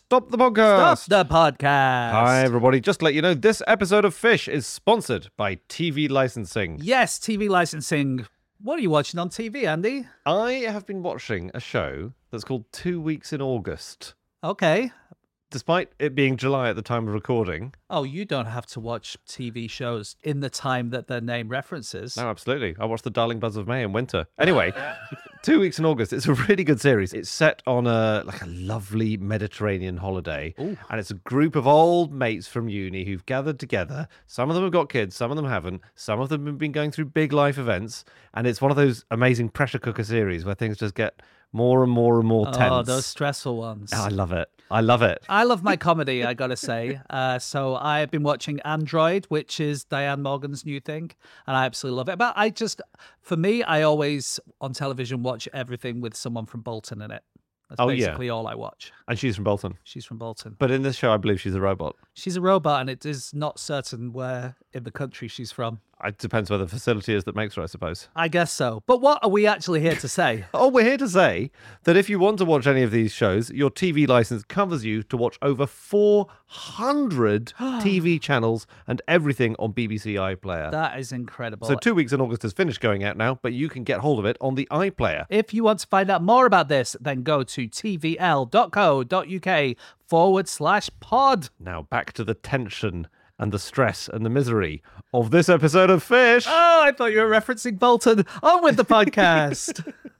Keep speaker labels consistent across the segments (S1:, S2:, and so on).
S1: Stop the podcast.
S2: Stop the podcast.
S1: Hi, everybody. Just to let you know, this episode of Fish is sponsored by TV Licensing.
S2: Yes, TV licensing. What are you watching on TV, Andy?
S1: I have been watching a show that's called 2 Weeks in August.
S2: Okay.
S1: Despite it being July at the time of recording.
S2: Oh, you don't have to watch TV shows in the time that their name references.
S1: No, absolutely. I watched The Darling Buds of May in winter. Anyway, 2 Weeks in August. It's a really good series. It's set on a lovely Mediterranean holiday.
S2: Ooh.
S1: And it's a group of old mates from uni who've gathered together. Some of them have got kids, some of them haven't. Some of them have been going through big life events. And it's one of those amazing pressure cooker series where things just get more and more and more tense.
S2: Oh, those stressful ones.
S1: Oh, I love it. I love it.
S2: I love my comedy, I gotta say. So I've been watching Android, which is Diane Morgan's new thing, and I absolutely love it. But for me, I always on television watch everything with someone from Bolton in it. That's basically all I watch.
S1: And she's from Bolton.
S2: She's from Bolton.
S1: But in this show, I believe she's a robot.
S2: She's a robot, and it is not certain where in the country she's from.
S1: It depends where the facility is that makes her, I suppose.
S2: I guess so. But what are we actually here to say?
S1: Oh, we're here to say that if you want to watch any of these shows, your TV license covers you to watch over 400 TV channels and everything on BBC iPlayer.
S2: That is incredible.
S1: So 2 Weeks in August has finished going out now, but you can get hold of it on the iPlayer.
S2: If you want to find out more about this, then go to tvl.co.uk/pod.
S1: Now back to the tension and the stress and the misery of this episode of Fish.
S2: Oh, I thought you were referencing Bolton. On with the podcast.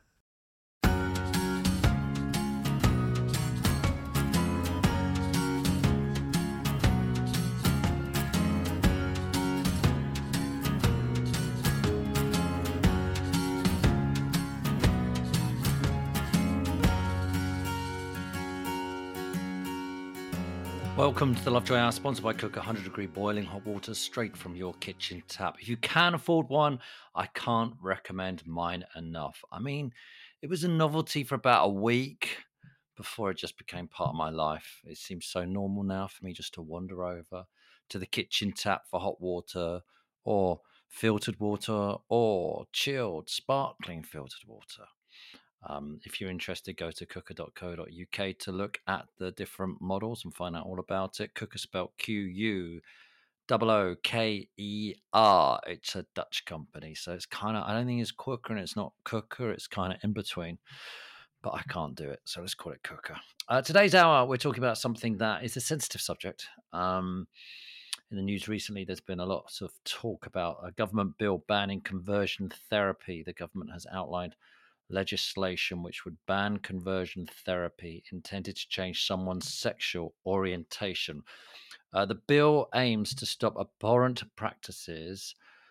S3: Welcome to the Lovejoy Hour, sponsored by Cooker. 100-degree boiling hot water straight from your kitchen tap. If you can afford one, I can't recommend mine enough. I mean, it was a novelty for about a week before it just became part of my life. It seems so normal now for me just to wander over to the kitchen tap for hot water or filtered water or chilled, sparkling filtered water. If you're interested, go to cooker.co.uk to look at the different models and find out all about it. Cooker spelled Quooker. It's a Dutch company, so it's kind of, I don't think it's Quooker and it's not Cooker. It's kind of in between, but I can't do it, so let's call it Cooker. Today's hour, we're talking about something that is a sensitive subject. In the news recently, there's been a lot of talk about a government bill banning conversion therapy. The government has outlined legislation which would ban conversion therapy intended to change someone's sexual orientation. The bill aims to stop abhorrent practices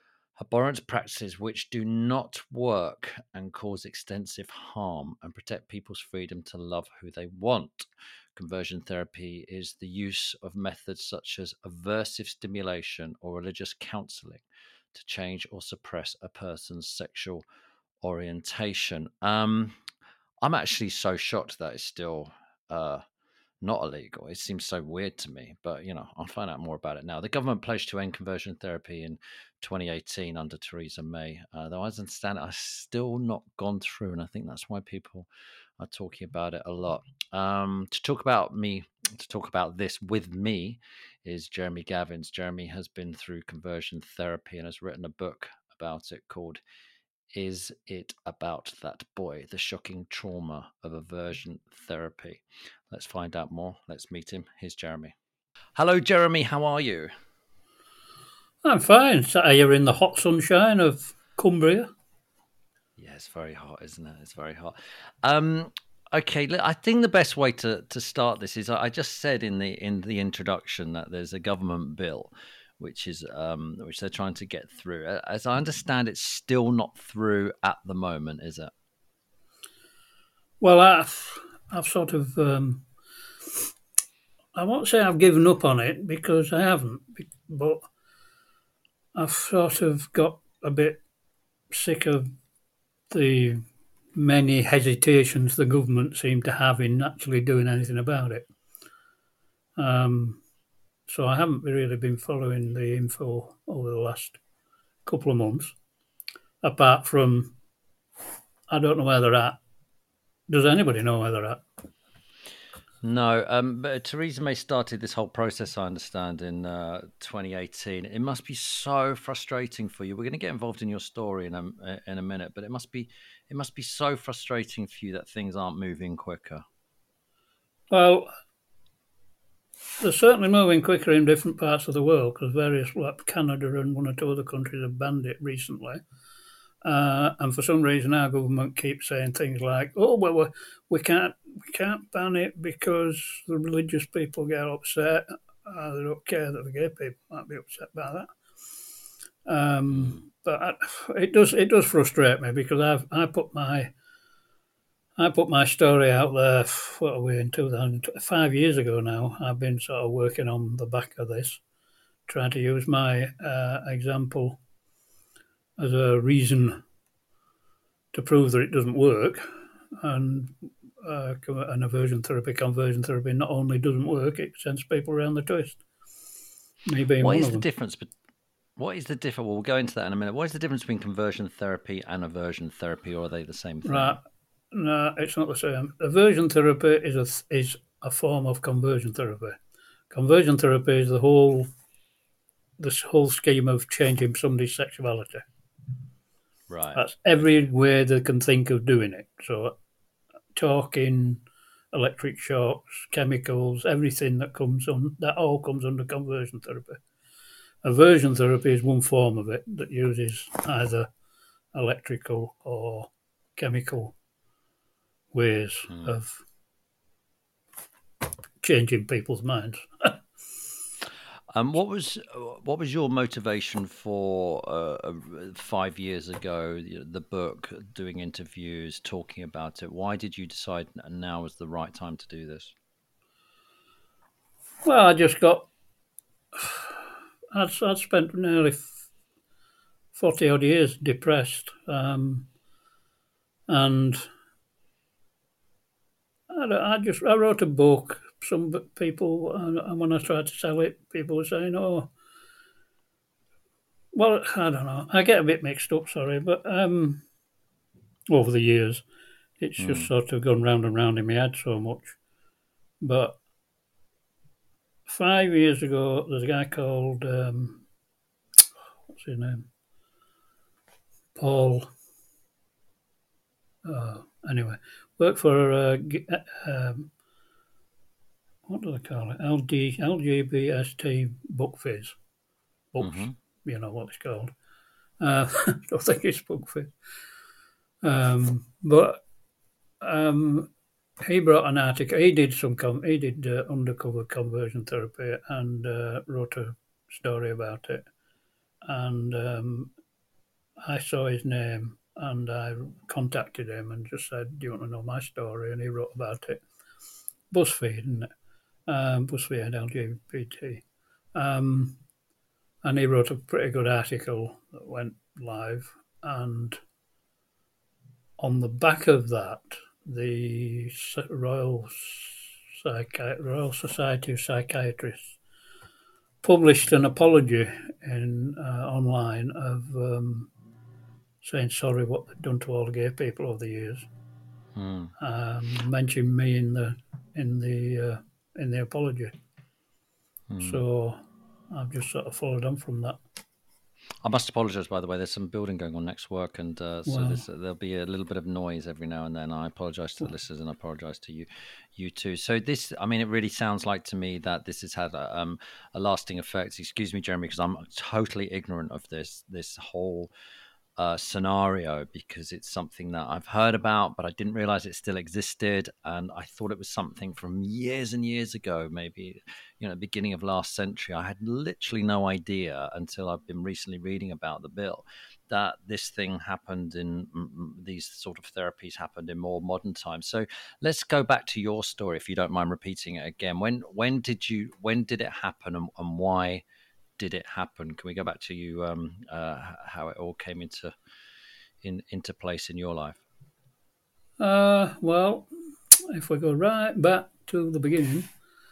S3: which do not work and cause extensive harm, and protect people's freedom to love who they want. Conversion therapy is the use of methods such as aversive stimulation or religious counseling to change or suppress a person's sexual orientation. I'm actually so shocked that it's still not illegal. It seems so weird to me, but I'll find out more about it now. The government pledged to end conversion therapy in 2018 under Theresa May, though I understand it has still not gone through, and I think that's why people are talking about it a lot. To talk about this with me is Jeremy Gavins. Jeremy has been through conversion therapy and has written a book about it called Is It About That Boy? The Shocking Trauma of Aversion Therapy. Let's find out more. Let's meet him. Here's Jeremy. Hello, Jeremy. How are you?
S4: I'm fine. Sat here in the hot sunshine of Cumbria.
S3: Yeah, it's very hot, isn't it? It's very hot. Okay, I think the best way to start this is I just said in the introduction that there's a government bill which they're trying to get through. As I understand, it's still not through at the moment, is it?
S4: Well, I've sort of, I won't say I've given up on it because I haven't, but I've sort of got a bit sick of the many hesitations the government seem to have in actually doing anything about it. So I haven't really been following the info over the last couple of months, apart from I don't know where they're at. Does anybody know where they're at?
S3: No, but Theresa May started this whole process, I understand, in 2018. It must be so frustrating for you. We're going to get involved in your story in a minute, but it must be so frustrating for you that things aren't moving quicker.
S4: Well, they're certainly moving quicker in different parts of the world because Canada and one or two other countries have banned it recently. And for some reason, our government keeps saying things like, "Oh, well, we can't ban it because the religious people get upset. They don't care that the gay people might be upset by that." But it does frustrate me because I put my story out there. What are we in 2005 years ago now? I've been sort of working on the back of this, trying to use my example as a reason to prove that it doesn't work, and conversion therapy not only doesn't work, it sends people around the twist. Me being
S3: What
S4: one
S3: is
S4: of
S3: the
S4: them.
S3: difference? What is the difference? Well, we'll go into that in a minute. What is the difference between conversion therapy and aversion therapy, or are they the same thing?
S4: Right? No, it's not the same. Aversion therapy is a form of conversion therapy. Conversion therapy is this whole scheme of changing somebody's sexuality.
S3: Right.
S4: That's every way they can think of doing it. So, talking, electric shocks, chemicals, everything that all comes under conversion therapy. Aversion therapy is one form of it that uses either electrical or chemical ways of changing people's minds.
S3: What was your motivation for 5 years ago? The book, doing interviews, talking about it. Why did you decide now was the right time to do this?
S4: Well, I'd spent nearly 40 odd years depressed, and I wrote a book. Some people, and when I tried to sell it, people were saying, "Oh, well, I don't know." I get a bit mixed up, sorry, but over the years, it's just sort of gone round and round in my head so much. But 5 years ago, there's a guy called what's his name, Paul. Anyway, worked for what do they call it? LGBST Book Fizz. Books, you know what it's called. I don't think it's Book Fizz. But he brought an article. He did undercover conversion therapy and wrote a story about it. And I saw his name and I contacted him and just said, "Do you want to know my story?" And he wrote about it. BuzzFeed, isn't it? BuzzFeed LGBT. And he wrote a pretty good article that went live. And on the back of that, the Royal Society of Psychiatrists published an apology online of saying sorry what they've done to all the gay people over the years. Mentioning me in the apology. So I've just sort of followed on from that.
S3: I must apologise, by the way. There's some building going on next work, and there'll be a little bit of noise every now and then. I apologise to the listeners, and I apologise to you too. So this, I mean, it really sounds like to me that this has had a lasting effect. Excuse me, Jeremy, because I'm totally ignorant of this whole scenario, because it's something that I've heard about, but I didn't realize it still existed, and I thought it was something from years and years ago, maybe the beginning of last century. I had literally no idea until I've been recently reading about the bill that this thing happened in these sort of therapies happened in more modern times. So let's go back to your story, if you don't mind repeating it again. When did it happen, and why did it happen? Can we go back to you, how it all came into place in your life?
S4: Well, if we go right back to the beginning,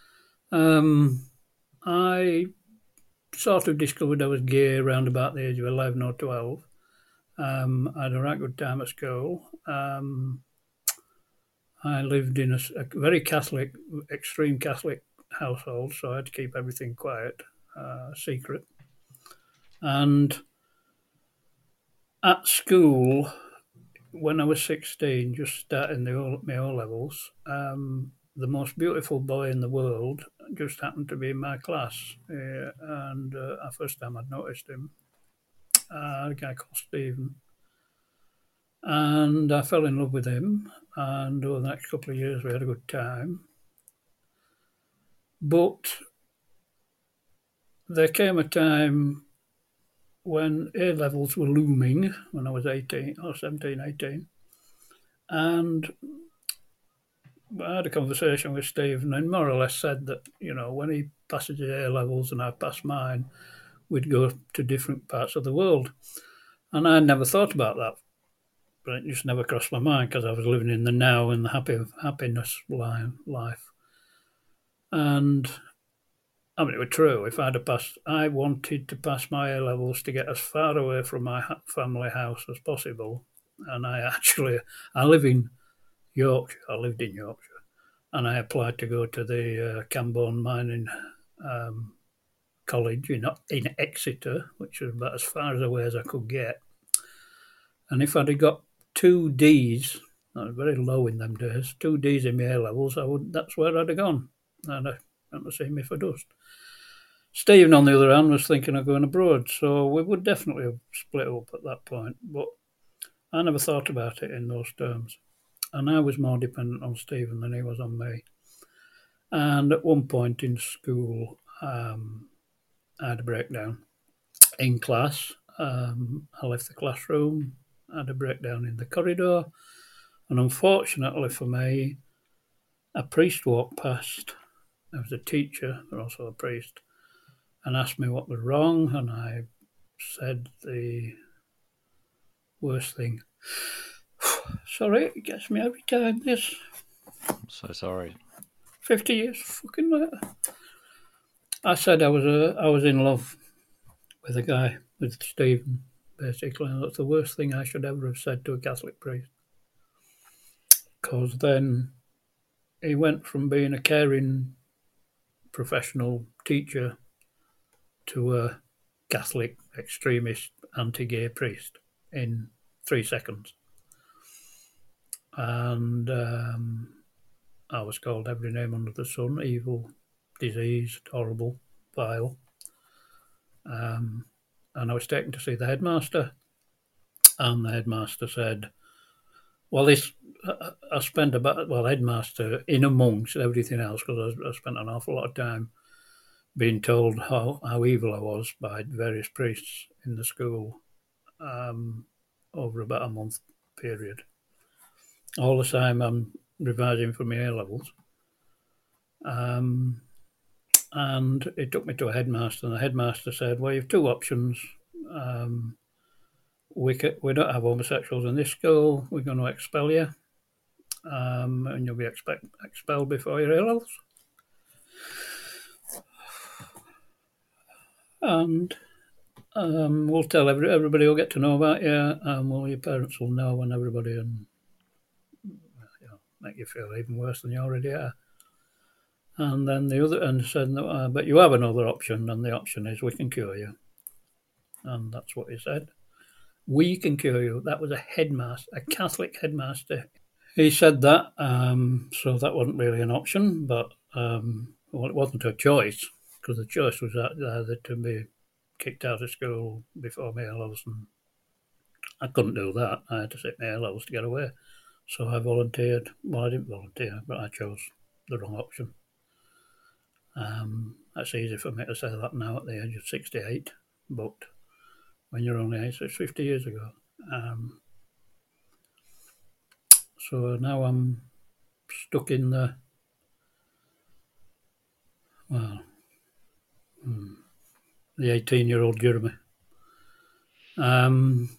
S4: I sort of discovered I was gay around about the age of 11 or 12. I had a right good time at school. I lived in a very Catholic, extreme Catholic household, so I had to keep everything quiet, secret. And at school, when I was 16, just starting my O levels, the most beautiful boy in the world just happened to be in my class. And first time I'd noticed him, a guy called Stephen. And I fell in love with him. And over the next couple of years, we had a good time. But there came a time when A levels were looming when I was 18 or 17, 18. And I had a conversation with Stephen and more or less said that, when he passes his A levels and I pass mine, we'd go to different parts of the world. And I never thought about that. But it just never crossed my mind because I was living in the now and the happiness life. And I mean, it was true. If I'd have passed, I wanted to pass my A levels to get as far away from my family house as possible. And I live in Yorkshire. I lived in Yorkshire. And I applied to go to the Camborne Mining College in Exeter, which was about as far away as I could get. And if I'd have got 2 Ds, that was very low in them days, 2 Ds in my A levels, that's where I'd have gone. And I hadn't seen me for dust. Stephen, on the other hand, was thinking of going abroad, so we would definitely have split up at that point. But I never thought about it in those terms. And I was more dependent on Stephen than he was on me. And at one point in school, I had a breakdown in class. I left the classroom, I had a breakdown in the corridor, and unfortunately for me, a priest walked past. There was a teacher, but also a priest, and asked me what was wrong, and I said the worst thing. Sorry, it gets me every time, this.
S3: I'm so sorry.
S4: 50 years fucking later. I said I was in love with a guy, with Stephen, basically. And that's the worst thing I should ever have said to a Catholic priest. Because then he went from being a caring, professional teacher to a Catholic, extremist, anti-gay priest in 3 seconds. And I was called every name under the sun: evil, diseased, horrible, vile. And I was taken to see the headmaster, and the headmaster said, well, I spent headmaster in amongst everything else, because I spent an awful lot of time being told how evil I was by various priests in the school over about a month period. All the time I'm revising for my A levels. And it took me to a headmaster, and the headmaster said, well, you have 2 options. We don't have homosexuals in this school. We're going to expel you, and you'll be expelled before your A levels. And we'll tell everybody will get to know about you, and your parents will know, and everybody, and make you feel even worse than you already are. And then the other end said, no, but you have another option, and the option is we can cure you. And that's what he said. We can cure you. That was a headmaster, a Catholic headmaster. He said that, so that wasn't really an option, but it wasn't a choice, because the choice was either to be kicked out of school before my A-levels, and I couldn't do that. I had to sit my A-levels to get away. So I volunteered. Well, I didn't volunteer, but I chose the wrong option. That's easy for me to say that now at the age of 68, but when you're only 8, it's 50 years ago. So now I'm stuck in the, the 18-year-old Jeremy. And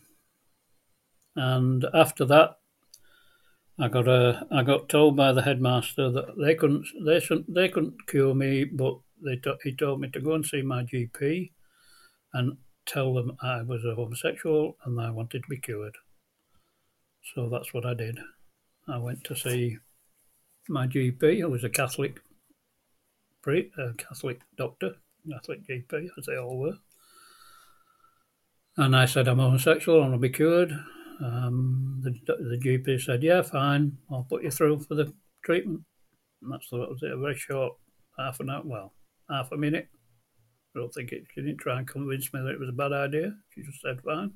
S4: after that, I got told by the headmaster that they couldn't cure me, but he told me to go and see my GP and tell them I was a homosexual and I wanted to be cured. So that's what I did. I went to see my GP, who was a Catholic Catholic doctor, Catholic GP, as they all were. And I said, I'm homosexual and I'll be cured. The GP said, yeah, fine, I'll put you through for the treatment. And that was it, a very short half a minute. I don't think she didn't try and convince me that it was a bad idea. She just said, fine.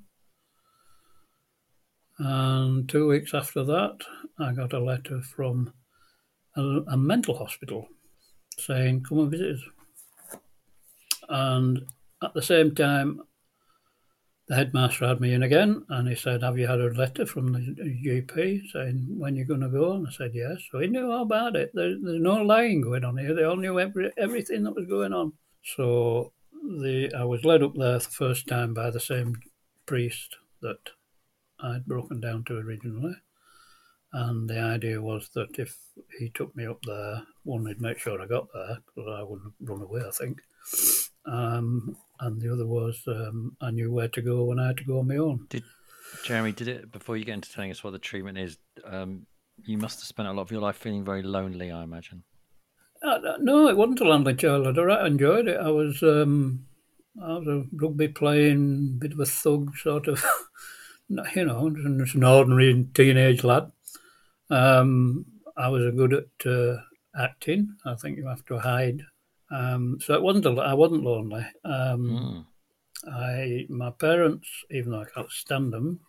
S4: And 2 weeks after that, I got a letter from a mental hospital saying, come and visit us. And at the same time, the headmaster had me in again, and he said, have you had a letter from the GP saying when you're going to go? And I said, yes. So he knew all about it. There's no lying going on here. They all knew everything that was going on. So I was led up there the first time by the same priest that I'd broken down to originally. And the idea was that if he took me up there, one, he'd make sure I got there, because I wouldn't run away, I think. And the other was I knew where to go when I had to go on my own.
S3: Jeremy, before you get into telling us what the treatment is, you must have spent a lot of your life feeling very lonely, I imagine.
S4: No, it wasn't a lonely childhood. I enjoyed it. I was a rugby playing, bit of a thug sort of, just an ordinary teenage lad. I was good at acting. I think you have to hide. So I wasn't lonely. My parents, even though I can't stand them,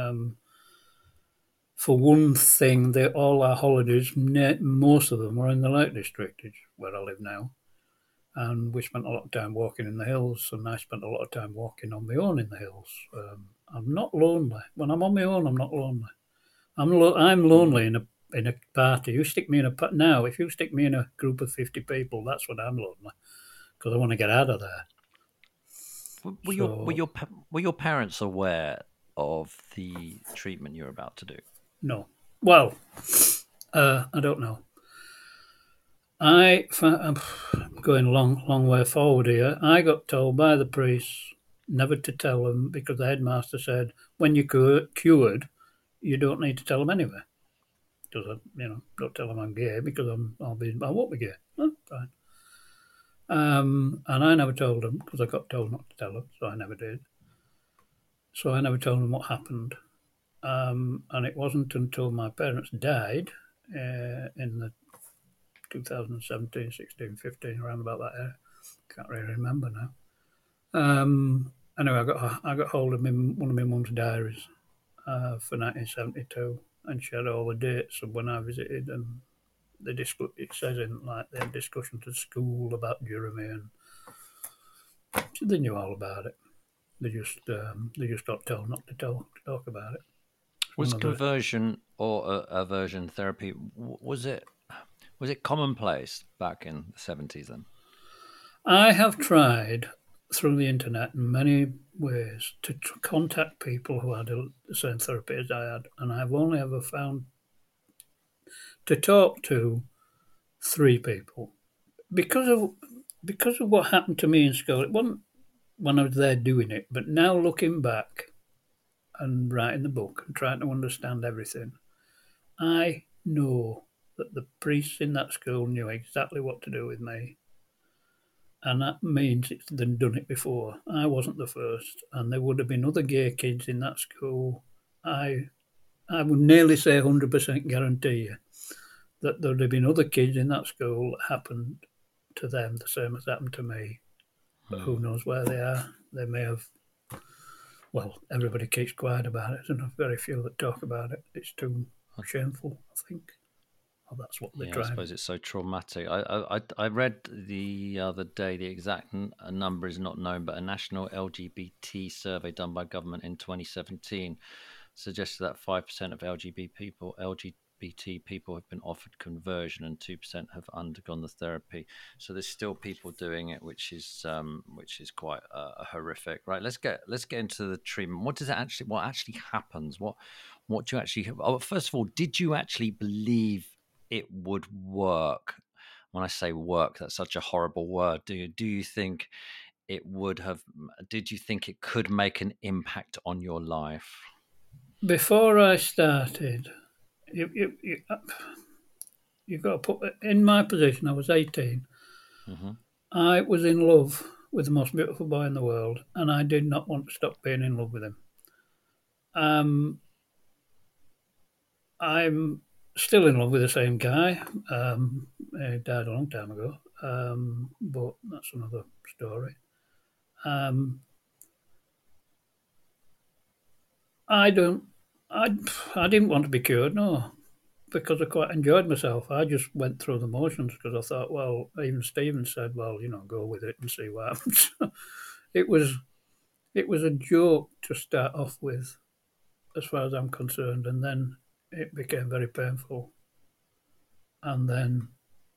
S4: for one thing, all our holidays, most of them were in the Lake District, where I live now. And we spent a lot of time walking in the hills, and I spent a lot of time walking on my own in the hills. I'm not lonely. When I'm on my own, I'm not lonely. I'm lonely in a party. You stick me in if you stick me in a group of 50 people, that's when I'm lonely, because I want to get out of there.
S3: Were your parents aware of the treatment you're about to do?
S4: No. Well, I don't know. I'm going a long way forward here. I got told by the priests never to tell them, because the headmaster said, when you're cured, you don't need to tell them anyway. Because don't tell them I'm gay, because I won't be gay. Oh, fine. And I never told them, because I got told not to tell them, so I never did. So I never told them what happened. And it wasn't until my parents died in the 2017, 16, 15, around about that area. Can't really remember now. Anyway, I got hold of one of my mum's diaries for 1972, and she had all the dates of when I visited, and it says in they had discussions at school about Jeremy, and they knew all about it. They just got told not to talk about it.
S3: Was conversion or aversion therapy, was it commonplace back in the 70s then?
S4: I have tried through the internet in many ways to contact people who had the same therapy as I had, and I've only ever found to talk to 3 people. Because of what happened to me in school. It wasn't when I was there doing it, but now looking back and writing the book and trying to understand everything, I know that the priests in that school knew exactly what to do with me. And that means they'd done it before. I wasn't the first, and there would have been other gay kids in that school. I would nearly say 100% guarantee you that there would have been other kids in that school that happened to them the same as happened to me. But who knows where they are? They may have. Well, everybody keeps quiet about it. There's very few that talk about it. It's too shameful, I think. Well, that's what they're trying.
S3: I suppose it's so traumatic. I read the other day, the exact number is not known, but a national LGBT survey done by government in 2017 suggested that 5% of LGBT people have been offered conversion, and 2% have undergone the therapy. So there's still people doing it, which is quite horrific. Right? Let's get into the treatment. What actually happens? What do you actually? First of all, did you actually believe it would work? When I say work, that's such a horrible word. Do you think it would have? Did you think it could make an impact on your life?
S4: Before I started, you've got to put in my position. I was 18.
S3: Mm-hmm.
S4: I was in love with the most beautiful boy in the world, and I did not want to stop being in love with him. I'm still in love with the same guy. He died a long time ago, but that's another story. I didn't want to be cured, no, because I quite enjoyed myself. I just went through the motions because I thought, well, even Stephen said, well, go with it and see what happens. it was a joke to start off with, as far as I'm concerned, and then it became very painful. And then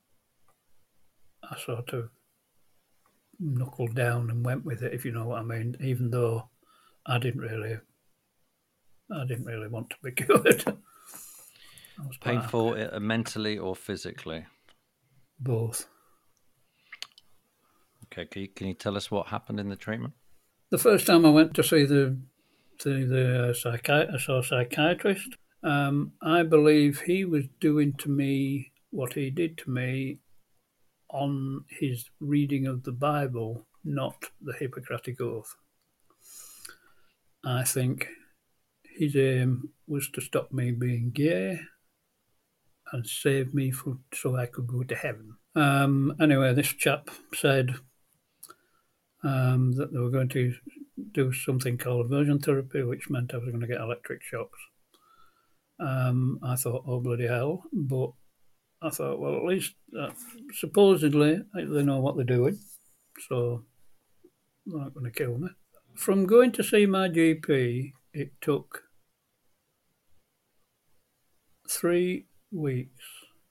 S4: I sort of knuckled down and went with it, if you know what I mean, even though I didn't really want to be cured.
S3: Painful mentally or physically?
S4: Both.
S3: Okay, can you tell us what happened in the treatment?
S4: The first time I went to see the psychiatrist, I believe he was doing to me what he did to me on his reading of the Bible, not the Hippocratic Oath. I think his aim was to stop me being gay and save me so I could go to heaven. Anyway, this chap said that they were going to do something called aversion therapy, which meant I was going to get electric shocks. I thought, oh, bloody hell. But I thought, well, at least supposedly they know what they're doing, so they're not going to kill me. From going to see my GP, it took 3 weeks.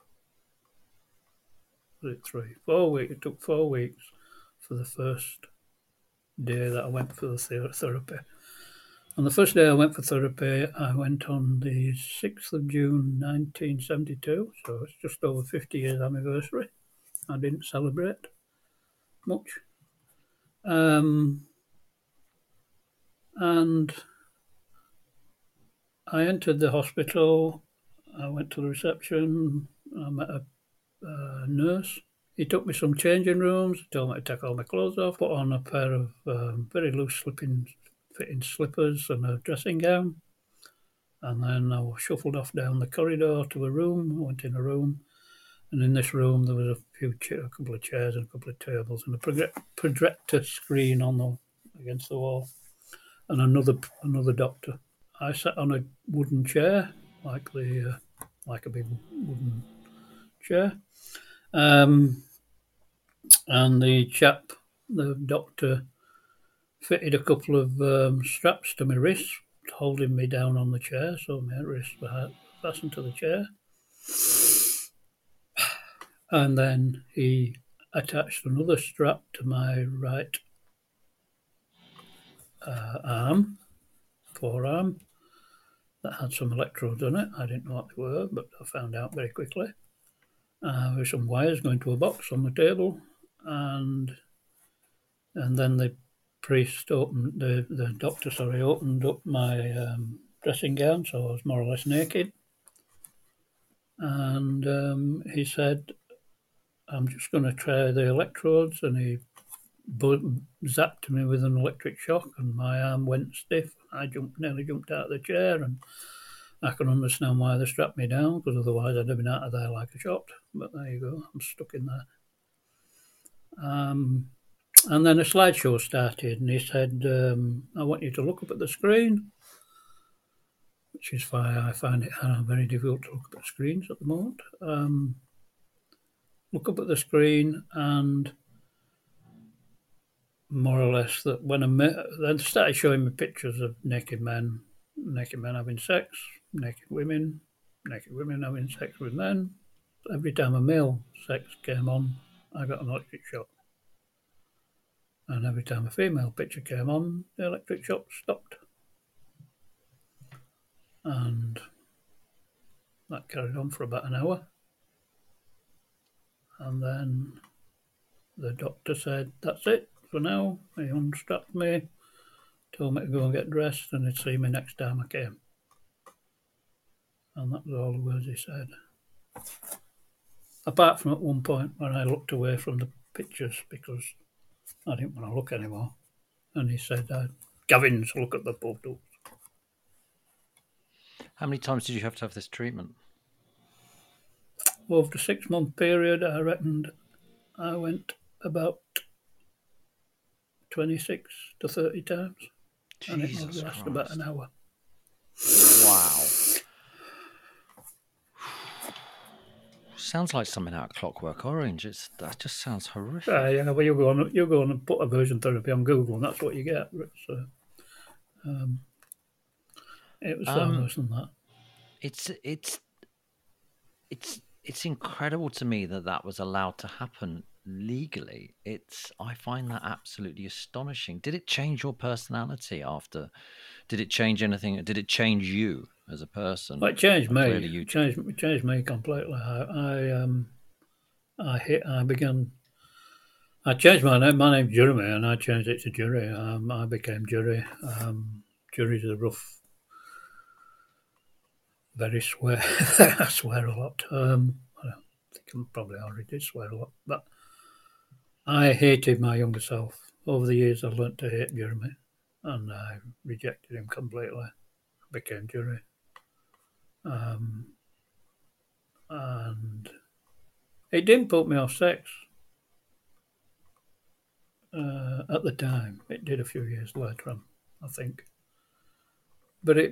S4: Was it 3? 4 weeks. It took 4 weeks for the first day that I went for the therapy. On the first day I went for therapy, I went on the 6th of June 1972, so it's just over 50 years anniversary. I didn't celebrate much. And I entered the hospital, I went to the reception, I met a nurse. He took me some changing rooms, told me to take all my clothes off, put on a pair of very loose fitting slippers and a dressing gown. And then I was shuffled off down the corridor to a room. I went in a room, and in this room there was a couple of chairs and a couple of tables and a projector screen against the wall, and another doctor. I sat on a wooden chair, like a big wooden chair, and the doctor, fitted a couple of straps to my wrists, holding me down on the chair, so my wrists were fastened to the chair. And then he attached another strap to my right forearm, that had some electrodes on it. I didn't know what they were, but I found out very quickly. With some wires going to a box on the table, and then the doctor opened up my dressing gown, so I was more or less naked. And he said, I'm just going to try the electrodes, and he zapped me with an electric shock, and my arm went stiff. I nearly jumped out of the chair, and I can understand why they strapped me down, because otherwise I'd have been out of there like a shot. But there you go, I'm stuck in there. And then a slideshow started, and he said, I want you to look up at the screen, which is why I find it very difficult to look up at screens at the moment. Look up at the screen, and more or less that then started showing me pictures of naked men having sex, naked women having sex with men. Every time a male sex came on, I got an electric shock. And every time a female picture came on, the electric shock stopped. And that carried on for about an hour. And then the doctor said, that's it for now. He unstrapped me, told me to go and get dressed, and he'd see me next time I came. And that was all the words he said. apart from at one point when I looked away from the pictures because I didn't want to look anymore. And he said, Gavin's, look at the photos.
S3: How many times did you have to have this treatment?
S4: Over the 6-month period, I reckoned I went about 26 to 30 times. And it
S3: Jesus
S4: would last
S3: Christ.
S4: about an hour.
S3: Wow. Sounds like something out of Clockwork Orange. That just sounds horrific.
S4: Yeah, well, you go on and put aversion therapy on Google, and that's what you get. So, it was far worse than that.
S3: It's incredible to me that was allowed to happen legally. I find that absolutely astonishing. Did it change your personality after? Did it change anything? Did it change you as a person?
S4: Well, it changed me.
S3: Clearly you
S4: changed me completely. I changed my name. My name's Jeremy, and I changed it to Jury. I became Jury. Jury's a rough, very swear. I swear a lot. I think I probably already did swear a lot, but I hated my younger self. Over the years, I learnt to hate Jeremy, and I rejected him completely. I became Jury. And it didn't put me off sex at the time. It did a few years later on, I think. But it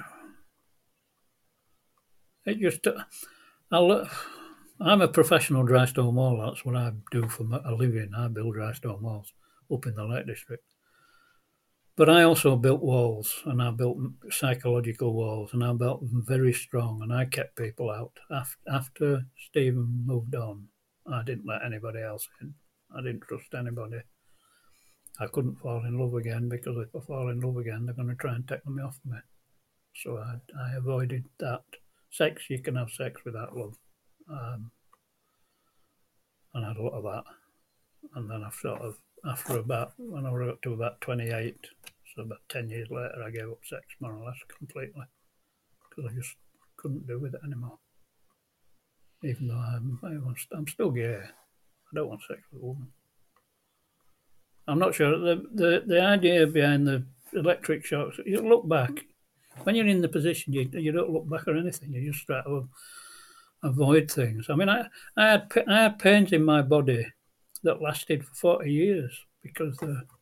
S4: just... I'm a professional dry stone wall. That's what I do for a living. I build dry stone walls up in the Lake District. But I also built walls, and I built psychological walls, and I built them very strong, and I kept people out. After Stephen moved on, I didn't let anybody else in. I didn't trust anybody. I couldn't fall in love again, because if I fall in love again, they're going to try and take me off me. So I avoided that. Sex, you can have sex without love. And I had a lot of that. And then when I got to about 28, so about 10 years later, I gave up sex more or less completely, because I just couldn't do with it anymore. Even though I'm still gay, I don't want sex with a woman. I'm not sure. The idea behind the electric shocks, you look back. When you're in the position, you don't look back or anything. You just try to avoid things. I mean, I had pains in my body that lasted for 40 years because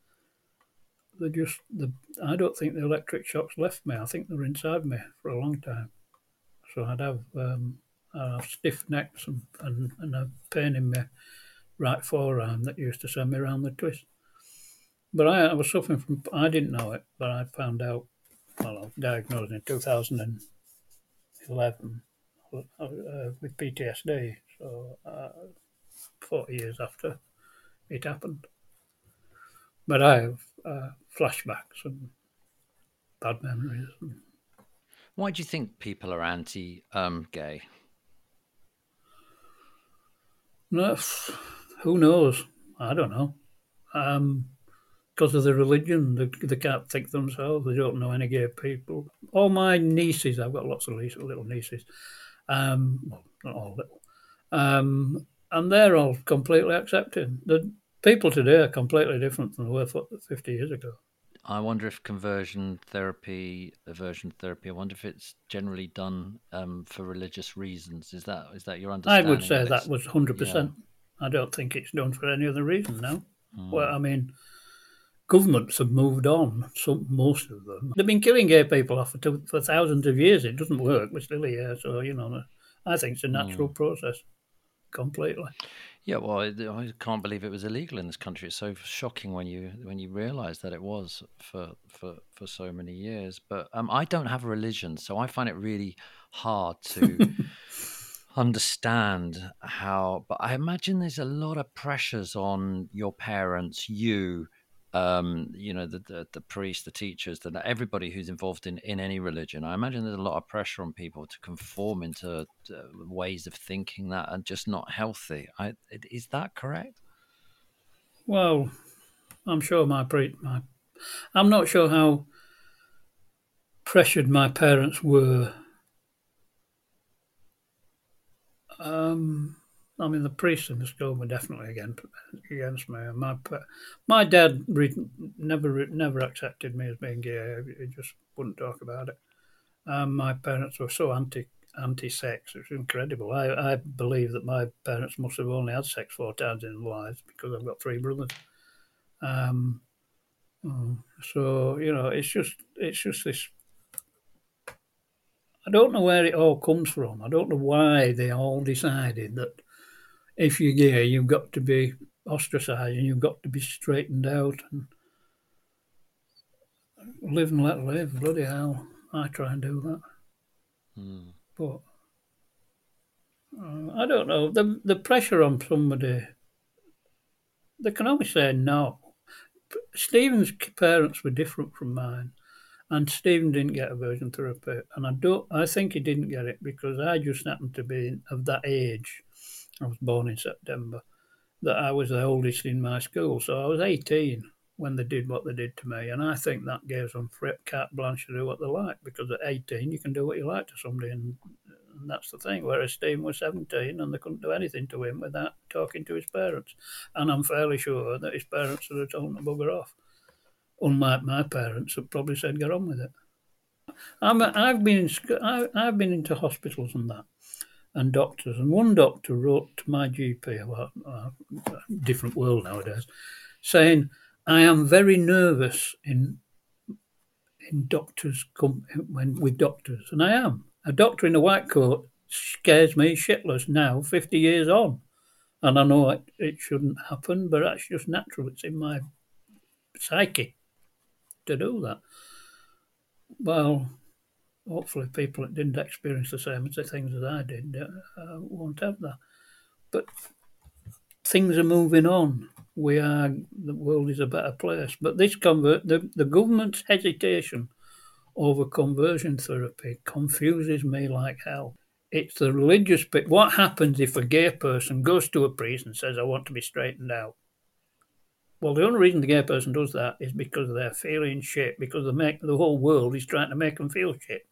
S4: I don't think the electric shocks left me. I think they were inside me for a long time. So I'd have stiff necks and a pain in my right forearm that used to send me around the twist. But I was suffering from, I didn't know it, but I found out, I was diagnosed in 2011 with PTSD, so 40 years after it happened. But I have flashbacks and bad memories.
S3: Why do you think people are anti-gay?
S4: No, who knows? I don't know. Because of the religion, they can't think themselves. They don't know any gay people. All my nieces, I've got lots of little nieces. Well, not all little. And they're all completely accepted. The people today are completely different than they were 50 years ago.
S3: I wonder if aversion therapy, I wonder if it's generally done for religious reasons. Is that your understanding?
S4: I would say that was 100%. Yeah. I don't think it's done for any other reason now. Well, I mean, governments have moved on, most of them. They've been killing gay people off for thousands of years. It doesn't work. We're still here. So, I think it's a natural process completely.
S3: Yeah, well, I can't believe it was illegal in this country. It's so shocking when you realise that it was for so many years. But I don't have a religion, so I find it really hard to understand how. But I imagine there's a lot of pressures on your parents, you, the priests, the teachers, everybody who's involved in any religion. I imagine there's a lot of pressure on people to conform into ways of thinking that are just not healthy. Is that correct?
S4: Well, I'm sure I'm not sure how pressured my parents were. I mean, the priests in the school were definitely against me. And my dad never accepted me as being gay. He just wouldn't talk about it. My parents were so anti-sex. It was incredible. I believe that my parents must have only had sex 4 times in their lives because I've got 3 brothers. So it's just this. I don't know where it all comes from. I don't know why they all decided that if you're gay, you've got to be ostracised and you've got to be straightened out and live and let live. Bloody hell, I try and do that, but I don't know. The pressure on somebody, they can always say no. Stephen's parents were different from mine, and Stephen didn't get aversion therapy, and I think he didn't get it because I just happened to be of that age. I was born in September. That I was the oldest in my school, so I was 18 when they did what they did to me, and I think that gave them carte blanche to do what they like, because at 18 you can do what you like to somebody, and that's the thing. Whereas Stephen was 17 and they couldn't do anything to him without talking to his parents, and I'm fairly sure that his parents would have told him to bugger off, unlike my parents who probably said get on with it. I've been into hospitals and that, and doctors, and one doctor wrote to my GP about a different world nowadays, saying, I am very nervous with doctors, and I am. A doctor in a white coat scares me shitless now, 50 years on, and I know it shouldn't happen, but that's just natural. It's in my psyche to do that. Well, hopefully people that didn't experience the same things as I did won't have that. But things are moving on. The world is a better place. But the government's hesitation over conversion therapy confuses me like hell. It's the religious bit. What happens if a gay person goes to a priest and says, I want to be straightened out? Well, the only reason the gay person does that is because they're feeling shit, because the whole world is trying to make them feel shit.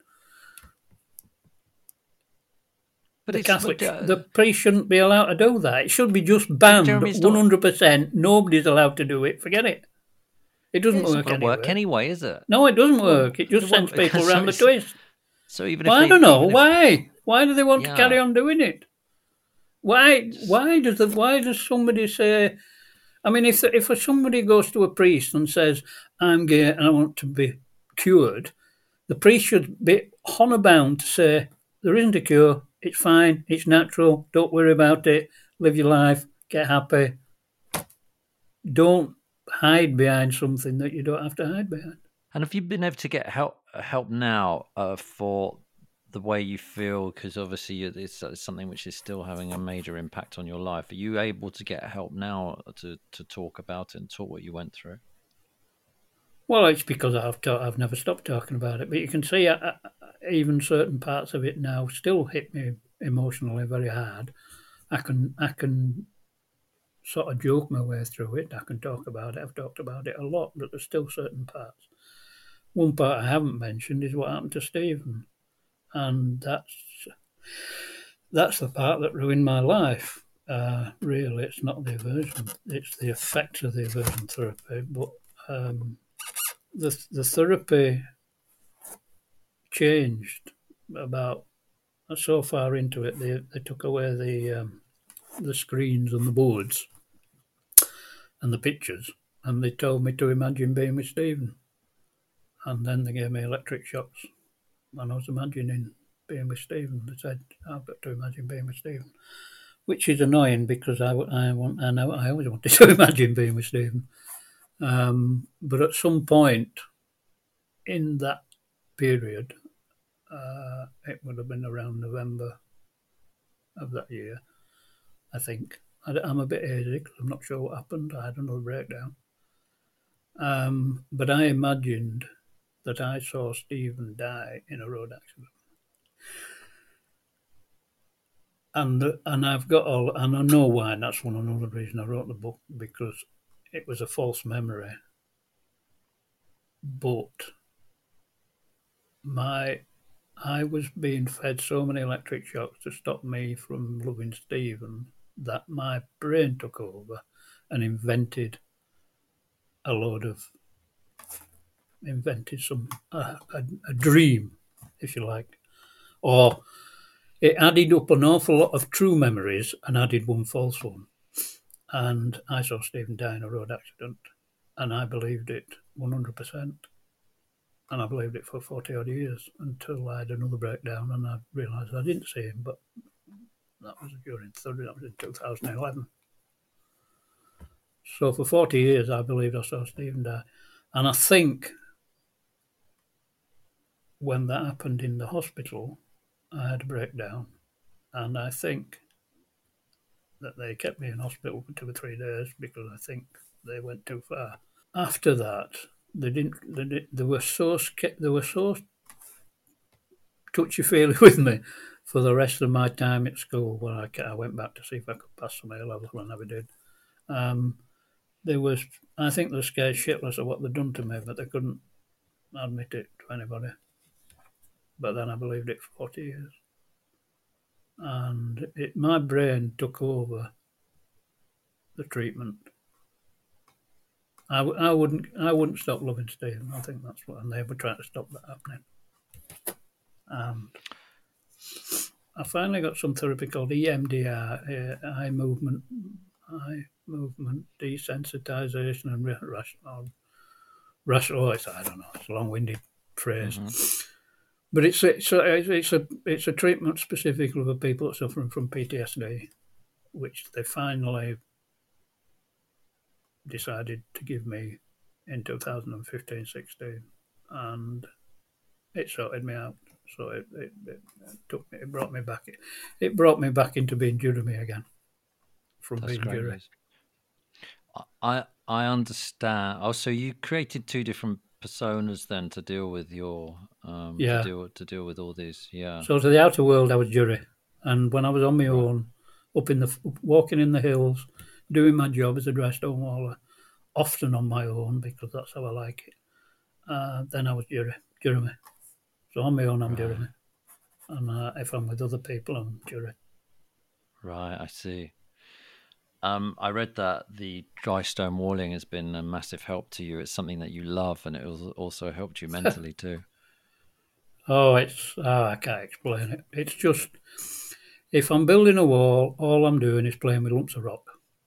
S4: But the priest shouldn't be allowed to do that. It should be just banned 100%. Nobody's allowed to do it. Forget it. It doesn't work
S3: anyway, is it?
S4: No, it doesn't work. It just sends people around the twist.
S3: So even
S4: I don't know why. Why do they want to carry on doing it? Why does somebody say? I mean, if somebody goes to a priest and says, "I'm gay and I want to be cured," the priest should be honour bound to say, "There isn't a cure. It's fine. It's natural. Don't worry about it. Live your life. Get happy. Don't hide behind something that you don't have to hide behind."
S3: And have you been able to get help now for the way you feel? Because obviously it's something which is still having a major impact on your life. Are you able to get help now to talk about it and talk what you went through?
S4: Well, it's because I've never stopped talking about it. But you can see even certain parts of it now still hit me emotionally very hard. I can sort of joke my way through it. I can talk about it. I've talked about it a lot, but there's still certain parts. One part I haven't mentioned is what happened to Stephen, and that's the part that ruined my life. Really, it's not the aversion; it's the effects of the aversion therapy. But the therapy changed about so far into it. They took away the screens and the boards and the pictures, and they told me to imagine being with Stephen. And then they gave me electric shocks, and I was imagining being with Stephen. They said, I've got to imagine being with Stephen, which is annoying because I always wanted to imagine being with Stephen. But at some point in that period, it would have been around November of that year, I think. I'm a bit hazy because I'm not sure what happened. I had another breakdown. But I imagined that I saw Stephen die in a road accident. And I've got and I know why, and that's another reason I wrote the book, because it was a false memory. But I was being fed so many electric shocks to stop me from loving Stephen that my brain took over and invented a dream, if you like, or it added up an awful lot of true memories and added one false one. And I saw Stephen die in a road accident, and I believed it 100%. And I believed it for 40 odd years until I had another breakdown and I realised I didn't see him, but that was in 2011. So for 40 years I believed I saw Stephen die. And I think when that happened in the hospital, I had a breakdown. And I think that they kept me in hospital for 2 or 3 days because I think they went too far. After that, they were so touchy-feely with me for the rest of my time at school when I went back to see if I could pass some A-levels, and I never did. I think they were scared shitless of what they'd done to me, but they couldn't admit it to anybody. But then I believed it for 40 years. And my brain took over the treatment. I wouldn't stop loving Stephen. I think that's what, and they were trying to stop that happening. And I finally got some therapy called EMDR, eye movement desensitization and rational. I don't know. It's a long-winded phrase, but it's a treatment specifically for people suffering from PTSD, which they finally decided to give me in 2015-16, and it sorted me out. So it brought me back. It brought me back into being Jeremy again. From
S3: That's
S4: being
S3: great
S4: Jeremy.
S3: news. I understand. Oh, so you created two different personas then to deal with your to deal with all these. Yeah.
S4: So to the outer world, I was Jury, and when I was on my own, walking in the hills, doing my job as a dry stone waller, often on my own because that's how I like it. Then I was Jeremy. So on my own, I'm Jeremy, and if I'm with other people, I'm Jury.
S3: Right, I see. I read that the dry stone walling has been a massive help to you. It's something that you love, and it also helped you mentally too.
S4: I can't explain it. It's just, if I'm building a wall, all I'm doing is playing with lumps of rock.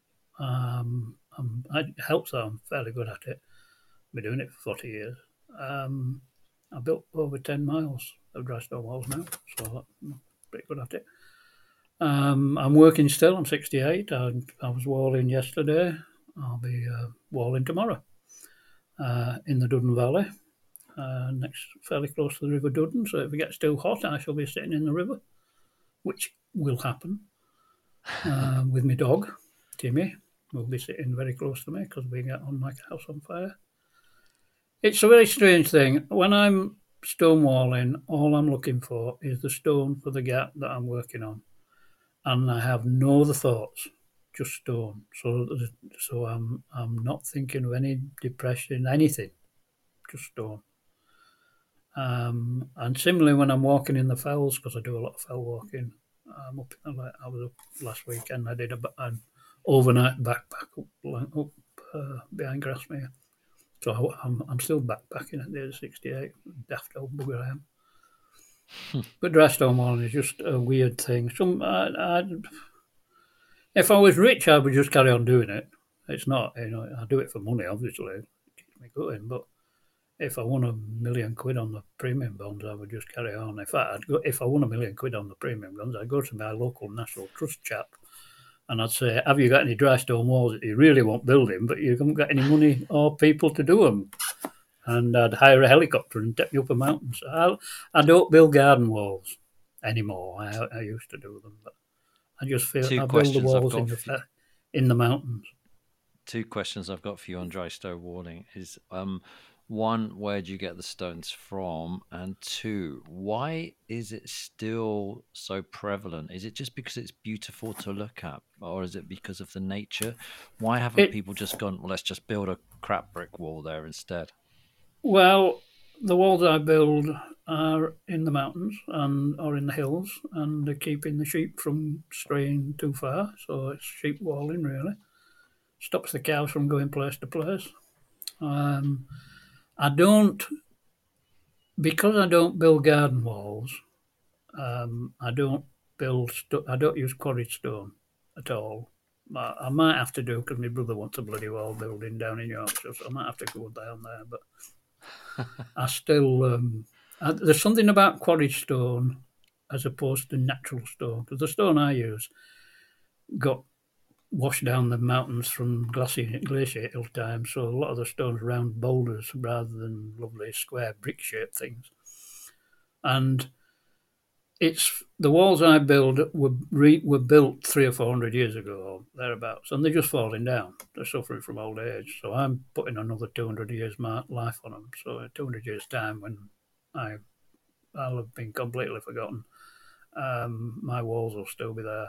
S4: It helps that I'm fairly good at it. I've been doing it for 40 years. I built over 10 miles of dry stone walls now, so I'm pretty good at it. I'm working still. I'm 68. I was walling yesterday. I'll be walling tomorrow in the Duddon Valley, fairly close to the River Duddon. So if it gets too hot, I shall be sitting in the river, which will happen with my dog, Timmy. Will be sitting very close to me because we get on like a house on fire. It's a very strange thing. When I'm stonewalling, all I'm looking for is the stone for the gap that I'm working on. And I have no other thoughts, just stone. So I'm not thinking of any depression, anything, just stone. And similarly, when I'm walking in the fells, because I do a lot of fell walking, I was up last weekend. I did an overnight backpack up behind Grasmere. So I'm still backpacking at the age of 68. Daft old bugger I am. But dry stone walling is just a weird thing. If I was rich, I would just carry on doing it. It's not, I do it for money, obviously. It keeps me going. But if I won £1 million on the premium bonds, I would just carry on. If I won £1 million on the premium bonds, I'd go to my local National Trust chap and I'd say, have you got any dry stone walls that you really want building, but you haven't got any money or people to do them? And I'd hire a helicopter and take me up a mountain. So I don't build garden walls anymore. I used to do them, but I just feel I build the walls in the mountains.
S3: Two questions I've got for you on dry stone walling is, one, where do you get the stones from? And two, why is it still so prevalent? Is it just because it's beautiful to look at, or is it because of the nature? Why haven't people just gone, well, let's just build a crap brick wall there instead?
S4: Well, the walls I build are in the mountains and or in the hills, and they're keeping the sheep from straying too far. So it's sheep walling really. Stops the cows from going place to place. I don't because I don't build garden walls. I don't I don't use quarried stone at all. I might have to do because my brother wants a bloody wall building down in Yorkshire, so I might have to go down there. But I still there's something about quarried stone as opposed to natural stone, because the stone I use got washed down the mountains from glaciatal time, so a lot of the stones round boulders rather than lovely square brick shaped things. And it's the walls I build were built 300 or 400 years ago, or thereabouts, and they're just falling down. They're suffering from old age, so I'm putting another 200 years life on them. So in 200 years' time, when I'll have been completely forgotten, my walls will still be there.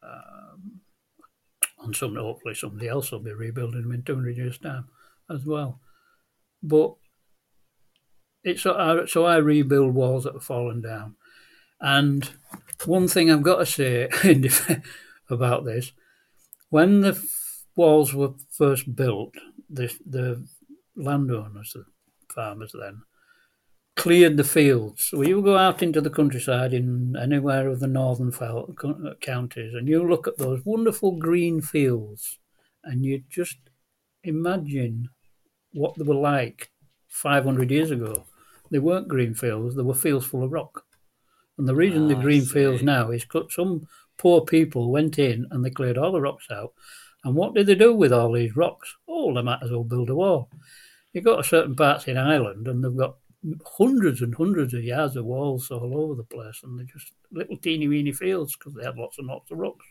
S4: And hopefully somebody else will be rebuilding them in 200 years' time as well. But it's so I rebuild walls that have fallen down. And one thing I've got to say about this, when the walls were first built, the landowners, the farmers then, cleared the fields. So you go out into the countryside in anywhere of the northern counties, and you look at those wonderful green fields, and you just imagine what they were like 500 years ago. They weren't green fields, they were fields full of rock. And the reason the green fields now is because some poor people went in and they cleared all the rocks out. And what did they do with all these rocks? Oh, they might as well build a wall. You've got certain parts in Ireland and they've got hundreds and hundreds of yards of walls all over the place, and they're just little teeny weeny fields because they had lots and lots of rocks.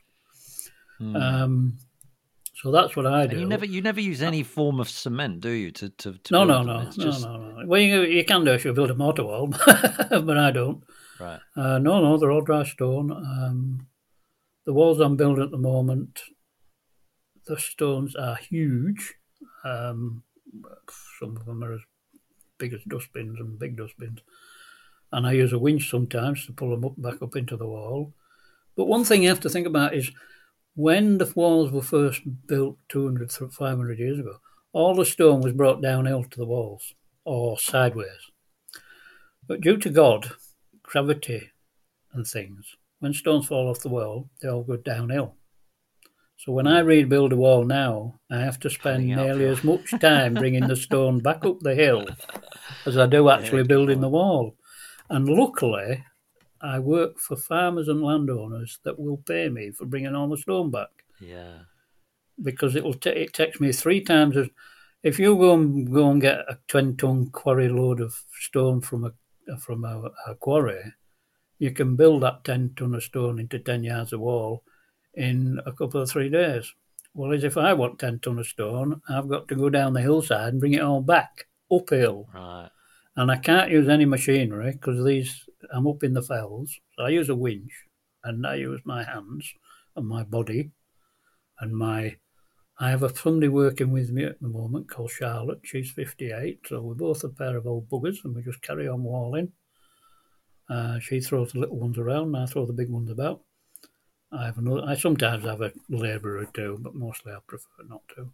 S4: So that's what I do.
S3: And you never use any form of cement, do you? To
S4: no. Well, you can do if you build a mortar wall, but I don't.
S3: Right.
S4: No, they're all dry stone. The walls I'm building at the moment, the stones are huge. Some of them are as big as dustbins and big dustbins. And I use a winch sometimes to pull them back up into the wall. But one thing you have to think about is when the walls were first built 200 to 500 years ago, all the stone was brought downhill to the walls or sideways. But due to God, gravity and things, when stones fall off the wall, they all go downhill. So when I rebuild a wall now, I have to spend nearly as much time bringing the stone back up the hill as I do actually building the wall. And luckily, I work for farmers and landowners that will pay me for bringing all the stone back.
S3: Yeah.
S4: Because it takes me 3 times as... If you go and get a 20-ton quarry load of stone from a quarry, you can build that 10-ton of stone into 10 yards of wall in a couple of 3 days. Well, as if I want 10 ton of stone, I've got to go down the hillside and bring it all back uphill.
S3: Right.
S4: And I can't use any machinery because I'm up in the fells. So I use a winch and I use my hands and my body and I have somebody working with me at the moment called Charlotte. She's 58, so we're both a pair of old buggers and we just carry on walling. She throws the little ones around and I throw the big ones about. I sometimes have a labourer or two, but mostly I prefer not to.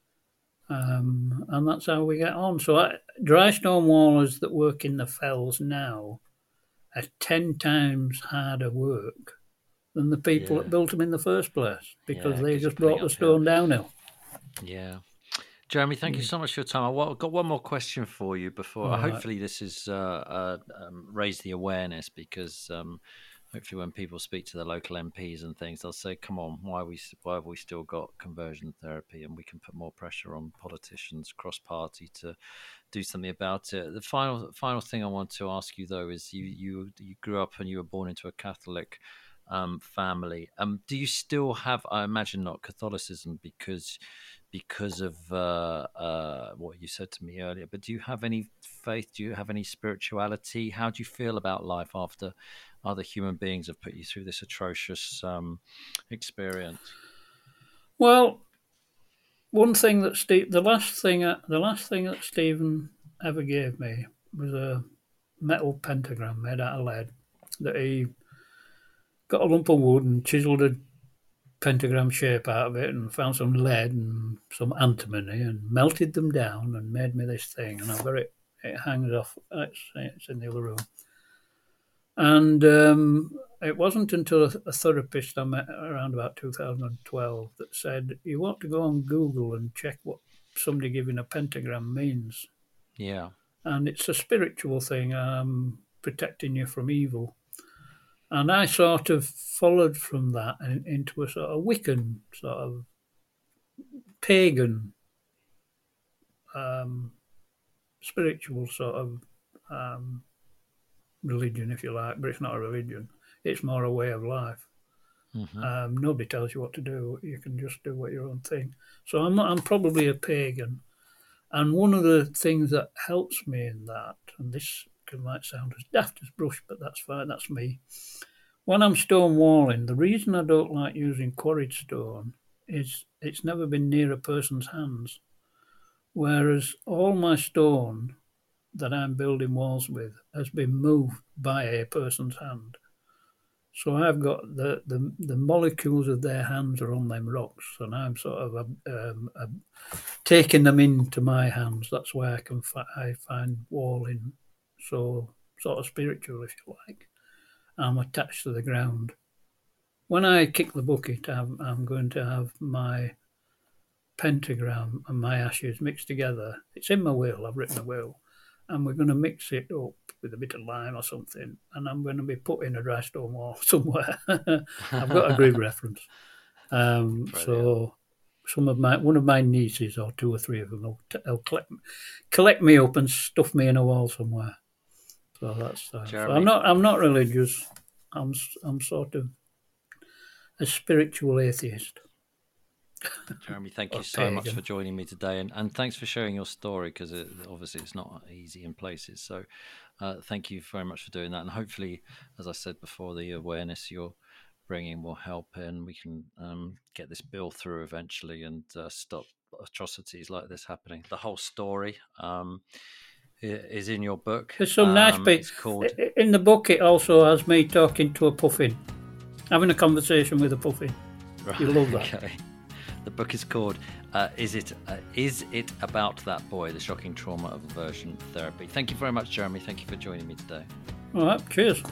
S4: And that's how we get on. So dry stone wallers that work in the fells now are 10 times harder work than the people that built them in the first place because they just brought the stone downhill.
S3: Yeah. Jeremy, thank you so much for your time. I've got one more question for you before. Hopefully this is raise the awareness because hopefully when people speak to the local MPs and things, they'll say, come on, why have we still got conversion therapy? And we can put more pressure on politicians cross-party to do something about it. The final thing I want to ask you, though, is you grew up and you were born into a Catholic family. Do you still have, I imagine not Catholicism because of what you said to me earlier, but do you have any faith? Do you have any spirituality? How do you feel about life after other human beings have put you through this atrocious experience?
S4: Well, one thing that the last thing that Stephen ever gave me was a metal pentagram made out of lead that he got a lump of wood and chiselled a pentagram shape out of it and found some lead and some antimony and melted them down and made me this thing. And I've got it. It hangs off. It's in the other room. And it wasn't until a therapist I met around about 2012 that said, you want to go on Google and check what somebody giving a pentagram means.
S3: Yeah.
S4: And it's a spiritual thing, protecting you from evil. And I sort of followed from that into a sort of Wiccan, sort of pagan, spiritual sort of religion, if you like, but it's not a religion. It's more a way of life. Mm-hmm. Nobody tells you what to do. You can just do your own thing. So I'm probably a pagan. And one of the things that helps me in that, and this might sound as daft as brush, but that's fine, that's me. When I'm stone walling, the reason I don't like using quarried stone is it's never been near a person's hands. Whereas all my stone that I'm building walls with has been moved by a person's hand. So I've got the molecules of their hands are on them rocks, and I'm sort of taking them into my hands. That's why I find walling so sort of spiritual, if you like. I'm attached to the ground. When I kick the bucket, I'm going to have my pentagram and my ashes mixed together. It's in my will. I've written a will. And we're going to mix it up with a bit of lime or something, and I'm going to be put in a dry stone wall somewhere. I've got a grid reference. So one of my nieces, or two or three of them, will collect me up and stuff me in a wall somewhere. So that's so I'm not religious. I'm sort of a spiritual atheist.
S3: Jeremy, thank you so much for joining me today, and thanks for sharing your story, because obviously it's not easy in places. So thank you very much for doing that, and hopefully, as I said before, the awareness you're bringing will help, and we can get this bill through eventually and stop atrocities like this happening. The whole story is in your book.
S4: There's some nice bits. In the book, it also has me talking to a puffin, having a conversation with a puffin. Right. You love that.
S3: Okay. The book is called Is It About That Boy? The Shocking Trauma of Aversion Therapy. Thank you very much, Jeremy. Thank you for joining me today.
S4: All right, cheers.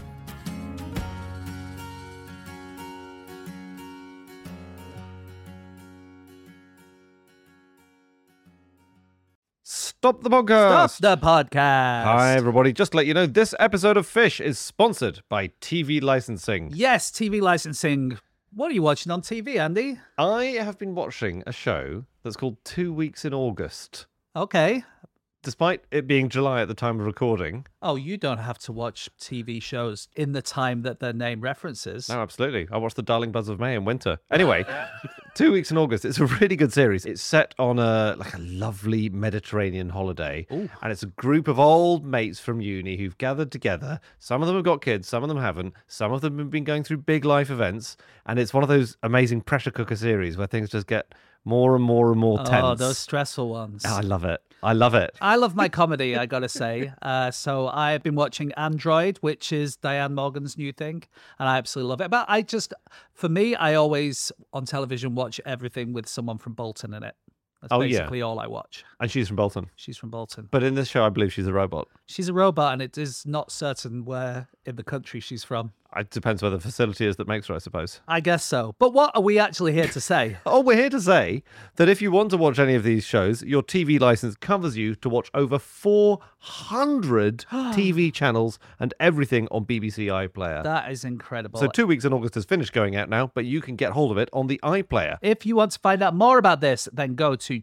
S1: Stop the podcast.
S2: Stop the podcast.
S1: Hi, everybody. Just to let you know, this episode of Fish is sponsored by TV licensing.
S2: Yes, TV licensing. What are you watching on TV, Andy?
S1: I have been watching a show that's called 2 Weeks in August.
S2: Okay.
S1: Despite it being July at the time of recording.
S2: Oh, you don't have to watch TV shows in the time that their name references.
S1: No, absolutely. I watched The Darling Buzz of May in winter. Anyway, 2 Weeks in August. It's a really good series. It's set on a lovely Mediterranean holiday.
S2: Ooh.
S1: And it's a group of old mates from uni who've gathered together. Some of them have got kids, some of them haven't. Some of them have been going through big life events. And it's one of those amazing pressure cooker series where things just get more and more and more tense.
S2: Oh, those stressful ones.
S1: Oh, I love it. I love it.
S2: I love my comedy, I gotta say. So I've been watching Android, which is Diane Morgan's new thing, and I absolutely love it. But for me, I always on television watch everything with someone from Bolton in it. That's basically all I watch.
S1: And she's from Bolton.
S2: She's from Bolton.
S1: But in this show, I believe she's a robot.
S2: She's a robot, and it is not certain where in the country she's from.
S1: It depends where the facility is that makes her, I suppose.
S2: I guess so. But what are we actually here to say?
S1: Oh, we're here to say that if you want to watch any of these shows, your TV license covers you to watch over 400 TV channels and everything on BBC iPlayer.
S2: That is incredible.
S1: So 2 Weeks in August has finished going out now, but you can get hold of it on the iPlayer.
S2: If you want to find out more about this, then go to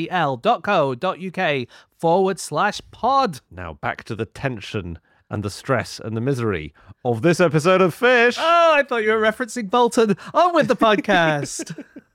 S2: tvl.co.uk/pod.
S1: Now back to the tension and the stress and the misery of this episode of Fish.
S2: Oh, I thought you were referencing Bolton. On with the podcast.